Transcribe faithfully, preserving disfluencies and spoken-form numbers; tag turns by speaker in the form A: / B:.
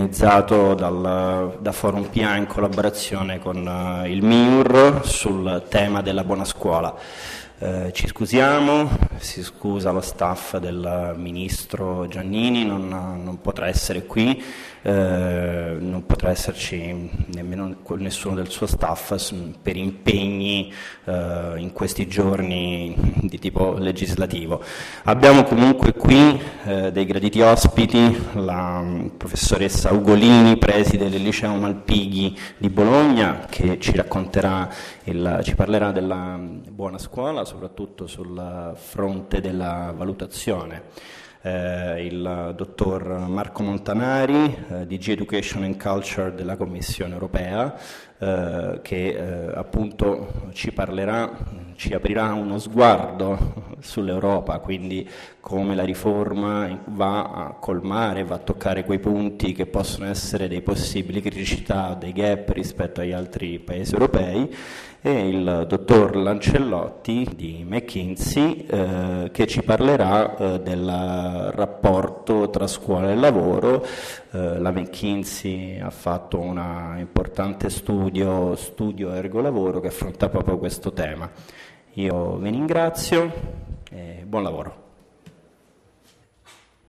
A: organizzato dal, da Forum P A in collaborazione con uh, il MIUR sul tema della buona scuola. Eh, ci scusiamo, si scusa lo staff del ministro Giannini, non, non potrà essere qui, eh, non potrà esserci nemmeno nessuno del suo staff per impegni eh, in questi giorni di tipo legislativo. Abbiamo comunque qui eh, dei graditi ospiti, la professoressa Ugolini, preside del liceo Malpighi di Bologna, che ci racconterà, il, ci parlerà della buona scuola, soprattutto sul fronte della valutazione. Eh, il dottor Marco Montanari, eh, D G Education and Culture della Commissione Europea, eh, che eh, appunto ci parlerà, ci aprirà uno sguardo sull'Europa, quindi come la riforma va a colmare, va a toccare quei punti che possono essere dei possibili criticità, dei gap rispetto agli altri paesi europei, e il dottor Lancellotti di McKinsey eh, che ci parlerà eh, del rapporto tra scuola e lavoro. Eh, la McKinsey ha fatto un importante studio, studio ergo lavoro, che affronta proprio questo tema. Io vi ringrazio e buon lavoro.